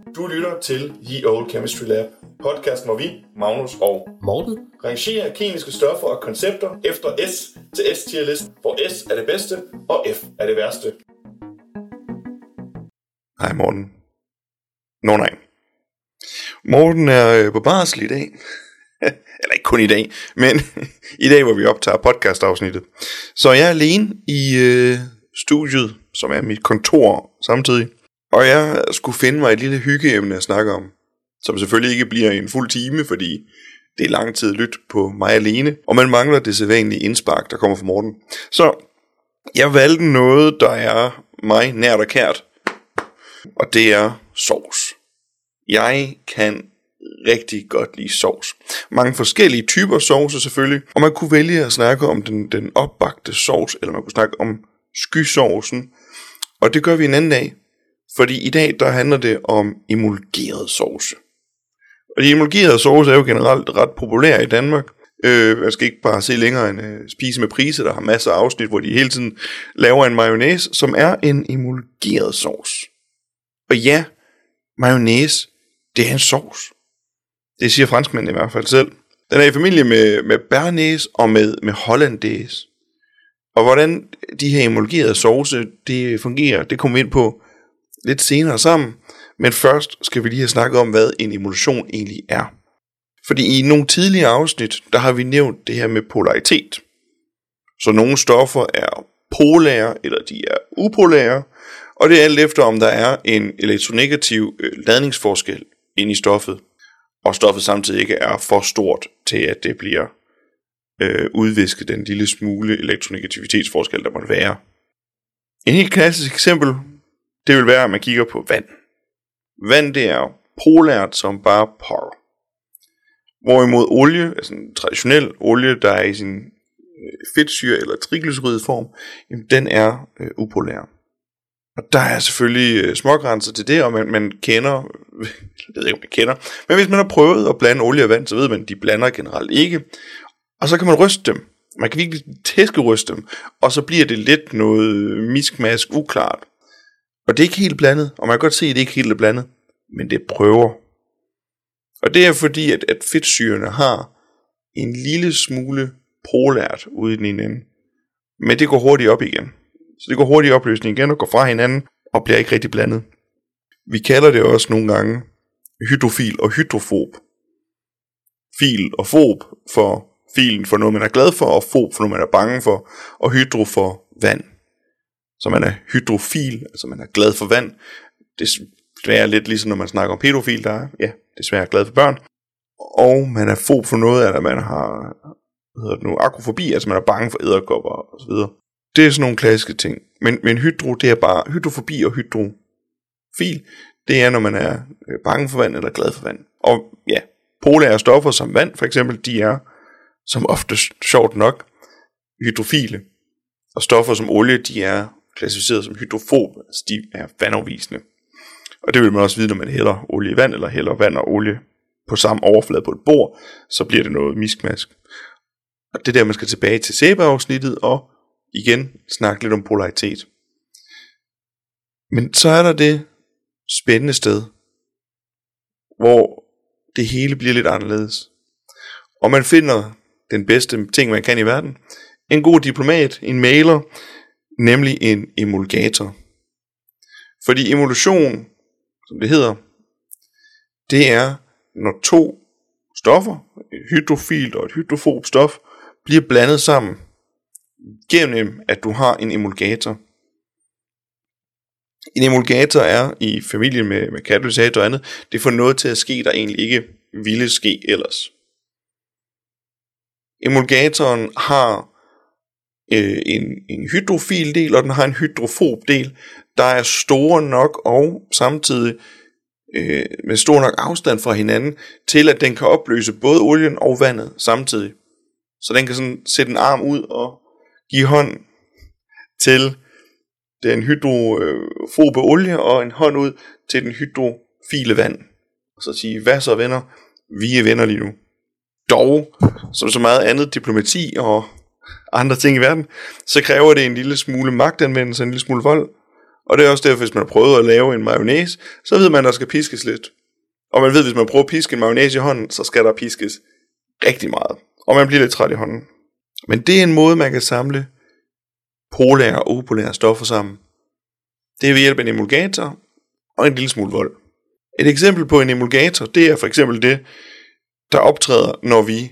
Du lytter til Ye Old Chemistry Lab, podcasten hvor vi, Magnus og Morten, rangerer kemiske stoffer og koncepter efter S til S-tier-listen, hvor S er det bedste og F er det værste. Hej Morten. Nej. Morten er på barsel i dag. Eller ikke kun i dag, men i dag hvor vi optager podcastafsnittet. Så jeg er alene i studiet, som er mit kontor samtidig. Og jeg skulle finde mig et lille hyggeemne at snakke om, som selvfølgelig ikke bliver en fuld time, fordi det er lang tid lyt på mig alene, og man mangler det sædvanlige indspark, der kommer fra Morten. Så jeg valgte noget, der er mig nært og kært, og det er sovs. Jeg kan rigtig godt lide sovs. Mange forskellige typer sovse selvfølgelig, og man kunne vælge at snakke om den opbagte sovs, eller man kunne snakke om skysovsen, og det gør vi en anden dag. Fordi i dag, der handler det om emulgeret sovse. Og de emulgerede sovse er jo generelt ret populære i Danmark. Jeg skal ikke bare se længere end Spise med Price, der har masser af afsnit, hvor de hele tiden laver en mayonnaise, som er en emulgeret sovs. Og ja, mayonnaise, det er en sovs. Det siger franskmændene i hvert fald selv. Den er i familie med béarnaise og med hollandaise. Og hvordan de her emulgerede sovse, det fungerer, det kommer vi ind på lidt senere sammen, men først skal vi lige have snakket om, hvad en emulsion egentlig er. Fordi i nogle tidligere afsnit, der har vi nævnt det her med polaritet. Så nogle stoffer er polære, eller de er upolære, og det er alt efter, om der er en elektronegativ ladningsforskel inde i stoffet, og stoffet samtidig ikke er for stort til, at det bliver udvisket den lille smule elektronegativitetsforskel, der måtte være. En helt klassisk eksempel, det vil være, at man kigger på vand. Vand, det er polært som bare par. Hvorimod olie, altså en traditionel olie, der er i sin fedtsyre eller triglyceridform, den er upolær. Og der er selvfølgelig smågrænser til det, og man kender, jeg ved ikke om man kender, men hvis man har prøvet at blande olie og vand, så ved man, at de blander generelt ikke. Og så kan man ryste dem. Man kan virkelig tæskeryste dem, og så bliver det lidt noget miskmask uklart. Og det er ikke helt blandet, og man kan godt se, at det ikke helt er blandet, men det prøver. Og det er fordi, at fedtsyrene har en lille smule polært ude i den ene ende. Men det går hurtigt op igen. Så det går hurtigt i opløsning igen og går fra hinanden og bliver ikke rigtig blandet. Vi kalder det også nogle gange hydrofil og hydrofob. Fil og fob for filen for noget, man er glad for, og fob for noget, man er bange for, og hydro for vand. Så man er hydrofil, altså man er glad for vand. Det sværer lidt ligesom når man snakker om pædofil, der er, ja, desværre glad for børn. Og man er fob for noget, eller man har akrofobi, altså man er bange for edderkopper og så videre. Det er sådan nogle klassiske ting. Men hydro, det er bare hydrofobi og hydrofil. Det er når man er bange for vand eller glad for vand. Og ja, polære stoffer som vand for eksempel, de er som ofte sjovt nok hydrofile. Og stoffer som olie, de er klassificeret som hydrofob, altså de er vandafvisende. Og det vil man også vide, når man hælder olie i vand, eller hælder vand og olie på samme overflade på et bord, så bliver det noget miskmask. Og det er der, man skal tilbage til sæbeafsnittet, og igen snakke lidt om polaritet. Men så er der det spændende sted, hvor det hele bliver lidt anderledes. Og man finder den bedste ting, man kan i verden. En god diplomat, en mailer, nemlig en emulgator. Fordi emulsion, som det hedder, det er, når to stoffer, et hydrofilt og et hydrofob stof, bliver blandet sammen, gennem at du har en emulgator. En emulgator er i familien med katalysator og andet, det får noget til at ske, der egentlig ikke ville ske ellers. Emulgatoren har en hydrofil del, og den har en hydrofob del, der er store nok og samtidig med stor nok afstand fra hinanden, til at den kan opløse både olien og vandet samtidig. Så den kan sådan sætte en arm ud og give hånd til den hydrofobe olie, og en hånd ud til den hydrofile vand. Og så sige, hvad så venner? Vi er venner lige nu. Dog, som så meget andet diplomati og andre ting i verden, så kræver det en lille smule magtanvendelse, en lille smule vold. Og det er også derfor, hvis man har prøvet at lave en mayonnaise, så ved man, at der skal piskes lidt. Og man ved, at hvis man prøver at piske en mayonnaise i hånden, så skal der piskes rigtig meget. Og man bliver lidt træt i hånden. Men det er en måde, man kan samle polære og upolære stoffer sammen. Det er ved hjælp af en emulgator og en lille smule vold. Et eksempel på en emulgator, det er for eksempel det, der optræder, når vi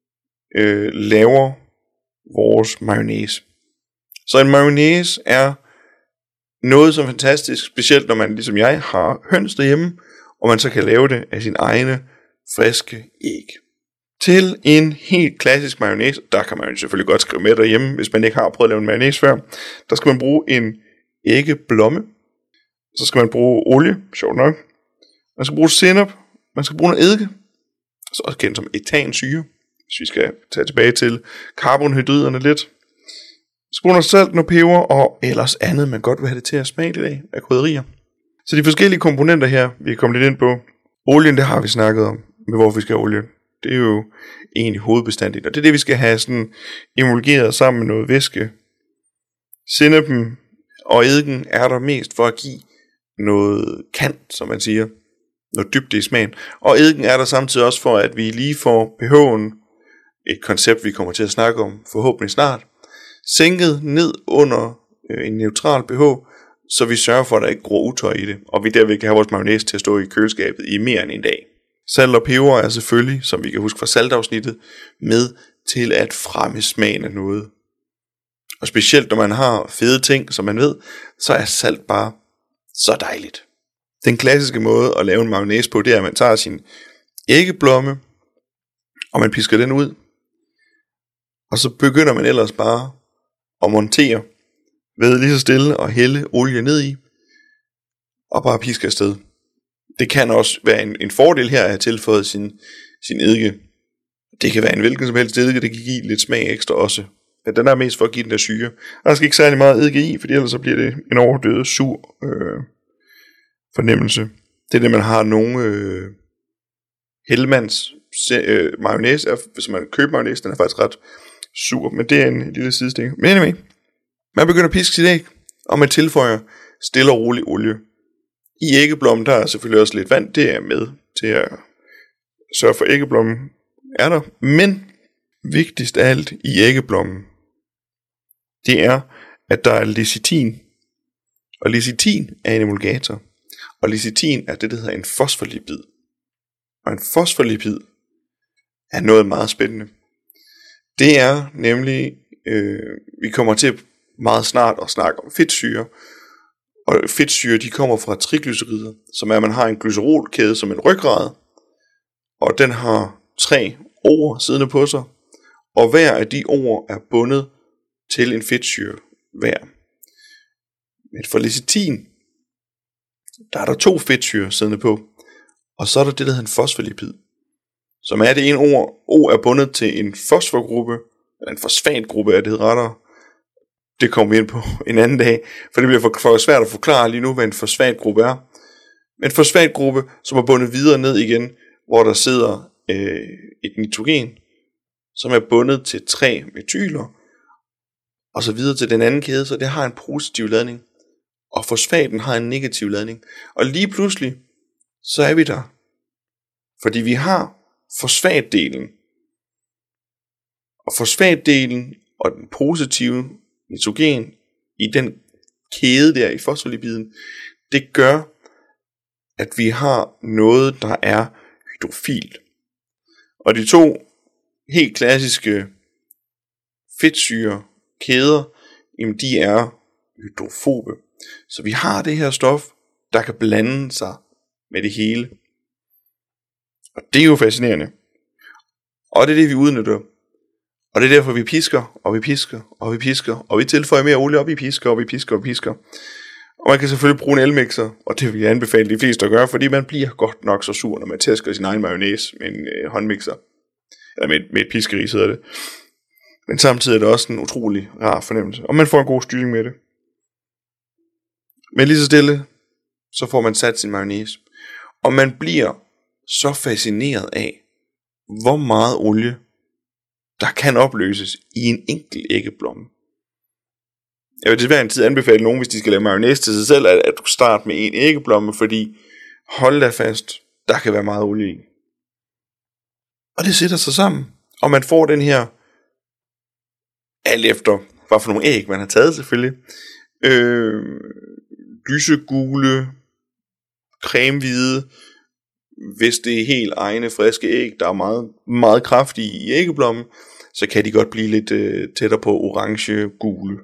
laver vores mayonnaise. Så en mayonnaise er noget som fantastisk, specielt når man ligesom jeg har høns derhjemme, og man så kan lave det af sine egne friske æg. Til en helt klassisk mayonnaise, der kan man jo selvfølgelig godt skrive med derhjemme, hvis man ikke har prøvet at lave en mayonnaise før, der skal man bruge en æggeblomme, så skal man bruge olie, sjovt nok, man skal bruge sennep, man skal bruge noget eddike, så også kendt som etansyre, hvis vi skal tage tilbage til karbonhydriderne lidt. Så bruger noget salt, noget peber og ellers andet, man godt vil have det til at smage lidt af krydderier. Så de forskellige komponenter her, vi er kommet lidt ind på. Olien, det har vi snakket om, med hvorfor vi skal have olie. Det er jo egentlig hovedbestandigt, og det er det, vi skal have sådan emulgeret sammen med noget væske. Sennepen og eddiken er der mest for at give noget kant, som man siger, noget dybde i smagen. Og eddiken er der samtidig også for, at vi lige får pH'en, et koncept, vi kommer til at snakke om forhåbentlig snart, sænket ned under en neutral pH, så vi sørger for, at der ikke gror utøj i det, og vi derved kan have vores mayonnaise til at stå i køleskabet i mere end en dag. Salt og peber er selvfølgelig, som vi kan huske fra saltafsnittet, med til at fremme smagen af noget. Og specielt når man har fede ting, som man ved, så er salt bare så dejligt. Den klassiske måde at lave en mayonnaise på, det er, at man tager sin æggeblomme, og man pisker den ud. Og så begynder man ellers bare at montere ved lige så stille og hælde olie ned i, og bare piske afsted. Det kan også være en fordel her at have tilføjet sin eddike. Det kan være en hvilken som helst eddike, det kan give lidt smag ekstra også. Den er mest for at give den der syre. Der skal ikke særlig meget eddike i, for ellers så bliver det en overdødet sur fornemmelse. Det er det, man har nogle Hellmans mayonnaise, hvis man køber mayonnaise, den er faktisk ret sur, men det er en lille sidestik. Men anyway, man begynder at piske sit æg, og man tilføjer stille og rolig olie. I æggeblommen, der er selvfølgelig også lidt vand, det er med til at sørge for, at æggeblommen er der. Men vigtigst af alt i æggeblommen, det er, at der er lecitin. Og lecitin er en emulgator. Og lecitin er det, der hedder en fosfolipid. Og en fosfolipid er noget meget spændende. Det er nemlig, vi kommer til meget snart at snakke om fedtsyre. Og fedtsyre, de kommer fra triglycerider, som er, at man har en glycerolkæde som en ryggrad. Og den har 3 ord siddende på sig. Og hver af de ord er bundet til en fedtsyre hver. Men for lecitin, der er der 2 fedtsyre siddende på. Og så er der det, der hedder en fosfolipid, som er det ene ord. O er bundet til en fosforgruppe, eller en fosfatgruppe er det hedder rettere. Det kommer vi ind på en anden dag, for det bliver for svært at forklare lige nu, hvad en fosfatgruppe er. Men en fosfatgruppe, som er bundet videre ned igen, hvor der sidder et nitrogen, som er bundet til 3 metyler, og så videre til den anden kæde, så det har en positiv ladning, og fosfaten har en negativ ladning. Og lige pludselig, så er vi der. Fordi vi har fosfatdelen, og fosfatdelen og den positive nitrogen i den kæde der i fosfolipiden, det gør, at vi har noget, der er hydrofilt. Og de 2 helt klassiske fedtsyre kæder, jamen de er hydrofobe. Så vi har det her stof, der kan blande sig med det hele. Og det er jo fascinerende. Og det er det, vi udnytter. Og det er derfor, vi pisker, og vi pisker, og vi pisker, og vi tilføjer mere olie op i pisker, og vi pisker, og vi pisker. Og man kan selvfølgelig bruge en elmixer, og det vil jeg anbefale de fleste at gøre, fordi man bliver godt nok så sur, når man tæsker sin egen mayonnaise med en håndmixer. Eller med et piskeri, hedder det. Men samtidig er det også en utrolig rar fornemmelse, og man får en god styring med det. Men lige så stille, så får man sat sin mayonnaise. Og man bliver så fascineret af, hvor meget olie, der kan opløses i en enkelt æggeblomme. Jeg vil til hver en tid anbefale nogen, hvis de skal lave mayonnaise til sig selv, at du starter med en æggeblomme, fordi hold da fast, der kan være meget olie i. Og det sætter sig sammen, og man får den her, alt efter hvad for nogle æg man har taget selvfølgelig, lysegule, cremehvide, hvis det er helt egne friske æg, der er meget, meget kraftige i æggeblommen, så kan de godt blive lidt tættere på orange, gule.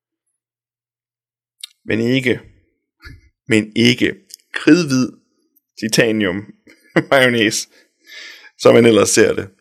Men ikke kridhvid titanium mayonnaise, som man ellers ser det.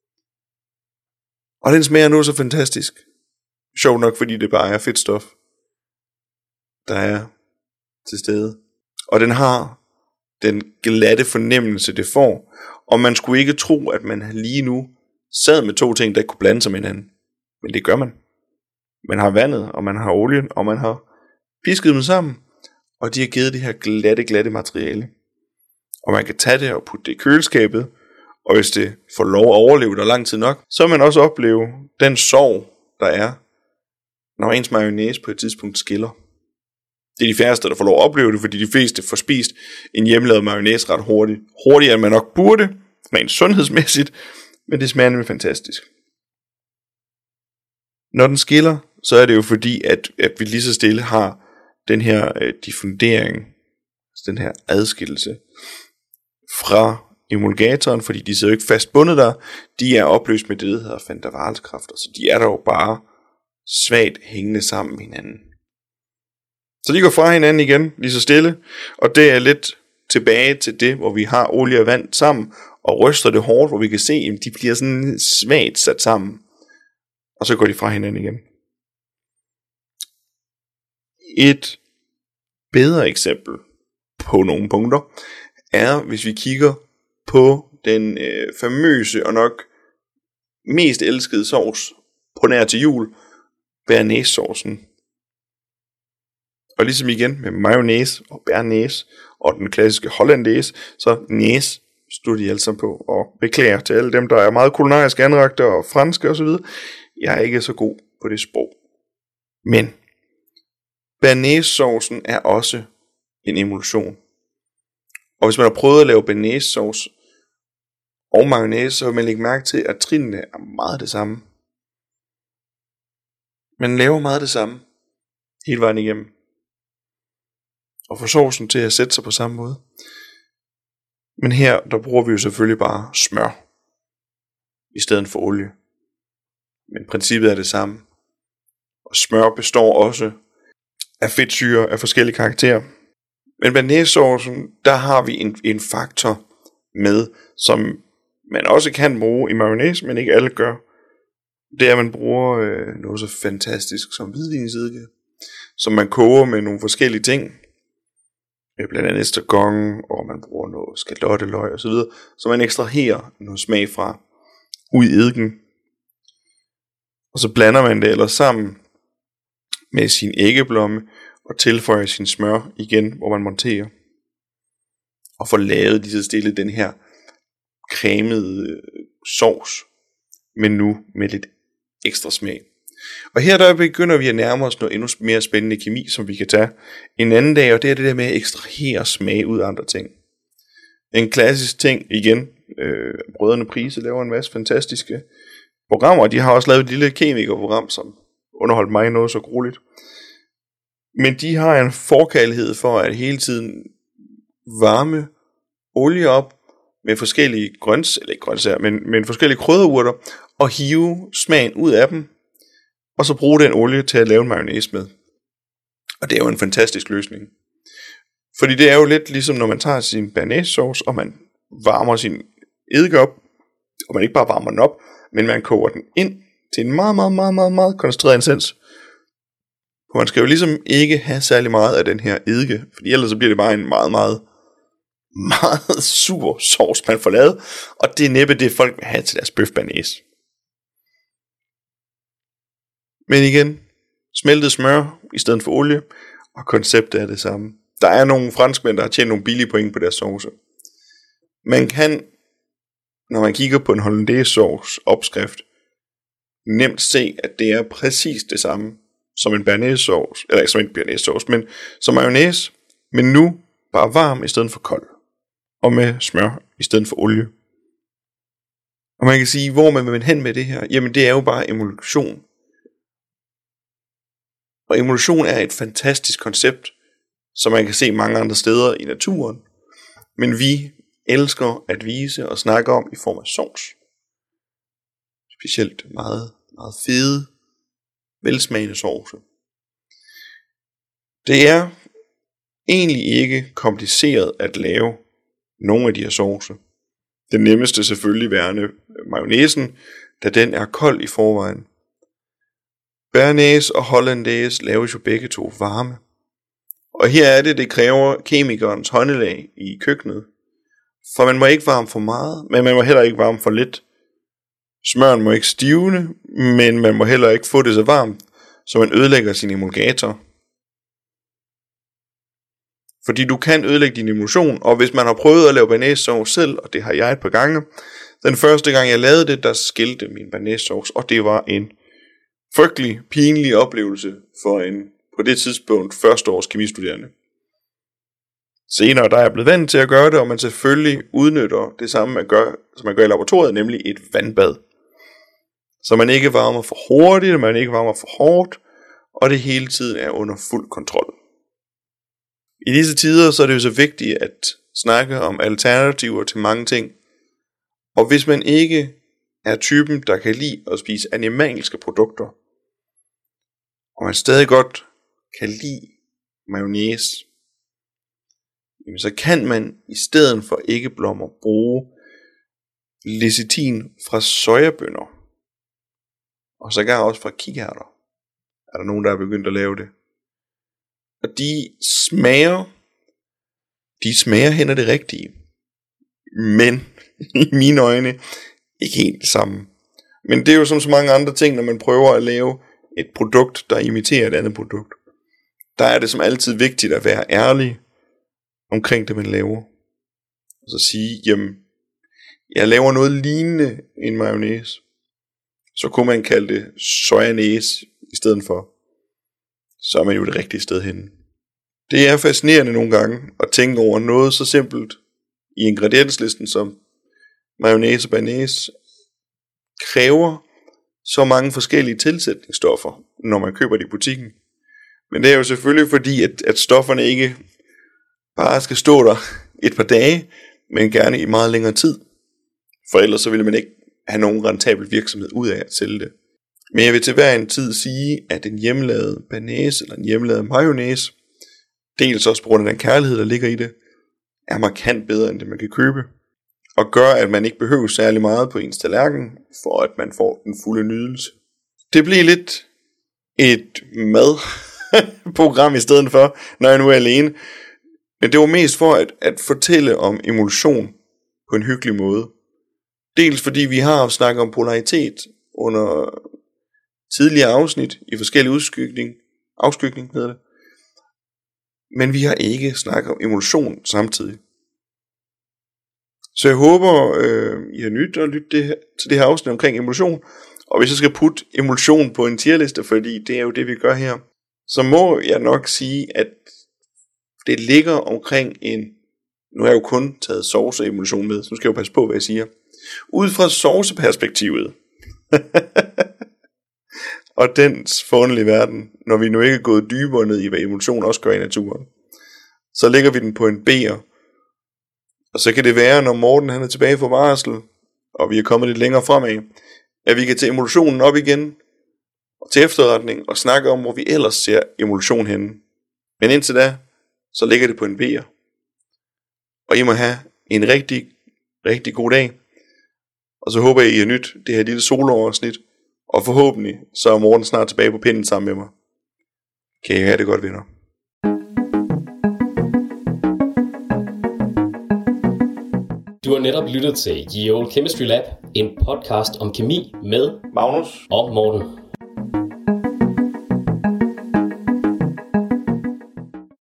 Og den smager nu så fantastisk. Sjovt nok, fordi det bare er fedtstof, der er til stede. Og den har den glatte fornemmelse, det får. Og man skulle ikke tro, at man lige nu sad med to ting, der ikke kunne blande sig med hinanden. Men det gør man. Man har vandet, og man har olien, og man har pisket dem sammen. Og de har givet det her glatte materiale. Og man kan tage det og putte det i køleskabet. Og hvis det får lov at overleve der lang tid nok, så vil man også opleve den sorg, der er, når ens mayonnaise på et tidspunkt skiller. Det er de færreste, der får lov at opleve det, fordi de fleste får spist en hjemmelavet mayonnaise ret hurtigt. Hurtigere end man nok burde, rent sundhedsmæssigt, men det smager nemlig fantastisk. Når den skiller, så er det jo fordi, at vi lige så stille har den her diffundering, den her adskillelse fra emulgatoren, fordi de sidder jo ikke fast bundet der, de er opløst med det, der hedder van der Waals kræfter, så de er der jo bare svagt hængende sammen med hinanden. Så de går fra hinanden igen, lige så stille, og det er lidt tilbage til det, hvor vi har olie og vand sammen, og ryster det hårdt, hvor vi kan se, at de bliver sådan svagt sat sammen, og så går de fra hinanden igen. Et bedre eksempel på nogle punkter, er hvis vi kigger på den famøse og nok mest elskede sovs på nær til jul, béarnaise-saucen. Og ligesom igen med mayonnaise og béarnaise og den klassiske hollandaise, så næs stod de alle sammen på. Og beklager til alle dem, der er meget kulinarisk anragte og franske osv. Jeg er ikke så god på det sprog. Men béarnaise-saucen er også en emulsion. Og hvis man har prøvet at lave béarnaise-sauce og mayonnaise, så vil man lægge mærke til, at trinene er meget det samme. Man laver meget det samme hele vejen igennem. Og får saucen til at sætte sig på samme måde. Men her, der bruger vi jo selvfølgelig bare smør i stedet for olie. Men princippet er det samme. Og smør består også af fedtsyre af forskellige karakterer. Men béarnaise-saucen, der har vi en faktor med, som man også kan bruge i mayonnaise, men ikke alle gør. Det er, at man bruger noget så fantastisk som hvidvinsedike, som man koger med nogle forskellige ting. Blandt andet estragon, og man bruger noget skalotteløg og så videre, så man ekstraherer noget smag fra ud i eddiken. Og så blander man det ellers sammen med sin æggeblomme og tilføjer sin smør igen, hvor man monterer. Og får lavet lige så stille den her cremede sovs, men nu med lidt ekstra smag. Og her der begynder vi at nærme os noget endnu mere spændende kemi, som vi kan tage en anden dag, og det er det der med at ekstrahere smag ud af andre ting. En klassisk ting igen, Brødrene Price laver en masse fantastiske programmer, de har også lavet et lille kemikerprogram, som underholdt mig noget så grueligt. Men de har en forkærlighed for at hele tiden varme olie op med forskellige men forskellige krydderurter, og hive smagen ud af dem, og så bruge den olie til at lave en mayonnaise med. Og det er jo en fantastisk løsning. Fordi det er jo lidt ligesom når man tager sin béarnaise-sauce, og man varmer sin eddike op, og man ikke bare varmer den op, men man koger den ind til en meget koncentreret essens. For man skal jo ligesom ikke have særlig meget af den her eddike, fordi ellers så bliver det bare en meget sur sauce, man får lavet, og det er næppe det, folk vil have til deres bøf béarnaise. Men igen, smeltet smør i stedet for olie, og konceptet er det samme. Der er nogle franskmænd, der har tjent nogle billige point på deres sauce. Man kan, når man kigger på en hollandaise sauce opskrift, nemt se, at det er præcis det samme. som en bearnaisesauce, eller ikke som en bearnaisesauce, men som mayonnaise, men nu bare varm i stedet for kold, og med smør i stedet for olie. Og man kan sige, hvor man vil hen med det her, jamen det er jo bare emulsion. Og emulsion er et fantastisk koncept, som man kan se mange andre steder i naturen, men vi elsker at vise og snakke om i form af sovs. Specielt meget, meget fede, velsmagende sovse. Det er egentlig ikke kompliceret at lave nogle af de her sovse. Den nemmeste selvfølgelig værende mayonnaisen, da den er kold i forvejen. Bearnaise og hollandaise laves jo begge to varme. Og her er det kræver kemikernes håndelag i køkkenet. For man må ikke varme for meget, men man må heller ikke varme for lidt. Smøren må ikke stivne, men man må heller ikke få det så varmt, så man ødelægger sin emulgator. Fordi du kan ødelægge din emulsion, og hvis man har prøvet at lave bearnaisesauce selv, og det har jeg et par gange, den første gang jeg lavede det, der skilte min bearnaisesauce, og det var en frygtelig, pinlig oplevelse for en, på det tidspunkt, førsteårs kemistuderende. Senere der er jeg blevet vant til at gøre det, og man selvfølgelig udnytter det samme, som man gør i laboratoriet, nemlig et vandbad. Så man ikke varmer for hurtigt, og man ikke varmer for hårdt, og det hele tiden er under fuld kontrol. I disse tider så er det jo så vigtigt at snakke om alternativer til mange ting. Og hvis man ikke er typen, der kan lide at spise animalske produkter, og man stadig godt kan lide mayonnaise, jamen så kan man i stedet for æggeblommer bruge lecitin fra sojabønner. Og sågar også fra kikærter. Er der nogen, der er begyndt at lave det? Og de smager hen af det rigtige. Men i mine øjne ikke helt det samme. Men det er jo som så mange andre ting, når man prøver at lave et produkt, der imiterer et andet produkt. Der er det som altid vigtigt at være ærlig omkring det, man laver. Og så sige, jamen, jeg laver noget lignende en mayonnaise. Så kunne man kalde det sojanæse i stedet for. Så er man jo det rigtige sted henne. Det er fascinerende nogle gange at tænke over noget så simpelt i ingredienslisten som mayonnaise og bearnaise kræver så mange forskellige tilsætningsstoffer, når man køber det i butikken. Men det er jo selvfølgelig fordi, at stofferne ikke bare skal stå der et par dage, men gerne i meget længere tid. For ellers så ville man ikke have nogen rentabel virksomhed ud af at sælge det. Men jeg vil til hver en tid sige, at en hjemmelavet bearnaise eller en hjemmelavet mayonnaise, dels også på grund af den kærlighed, der ligger i det, er markant bedre end det, man kan købe. Og gør, at man ikke behøver særlig meget på ens tallerken, for at man får den fulde nydelse. Det bliver lidt et madprogram i stedet for, når jeg nu er alene. Men det var mest for at fortælle om emulsion på en hyggelig måde. Dels fordi vi har snakket om polaritet under tidligere afsnit i forskellige afskygning hedder det. Men vi har ikke snakket om emulsion samtidig. Så jeg håber, I har nyt at lytte til det her afsnit omkring emulsion. Og hvis jeg skal putte emulsion på en tierliste, fordi det er jo det, vi gør her, så må jeg nok sige, at det ligger omkring nu har jeg jo kun taget sovseemulsion med, så nu skal jeg jo passe på, hvad jeg siger. Ud fra sovseperspektivet, og dens forunderlige verden, når vi nu ikke er gået dybere ned i, hvad emulsion også gør i naturen, så lægger vi den på en B'er. Og så kan det være, når Morten han er tilbage fra varsel, og vi er kommet lidt længere fremad, at vi kan tage emulsionen op igen, og til efterretning, og snakke om, hvor vi ellers ser emulsion henne. Men indtil da, så ligger det på en B'er. Og I må have en rigtig, rigtig god dag. Og så håber jeg, I har nyt det her lille soloafsnit. Og forhåbentlig, så er Morten snart tilbage på pinden sammen med mig. Kan I have det godt, venner? Du har netop lyttet til Ye Olde Chemistry Lab, en podcast om kemi med Magnus og Morten.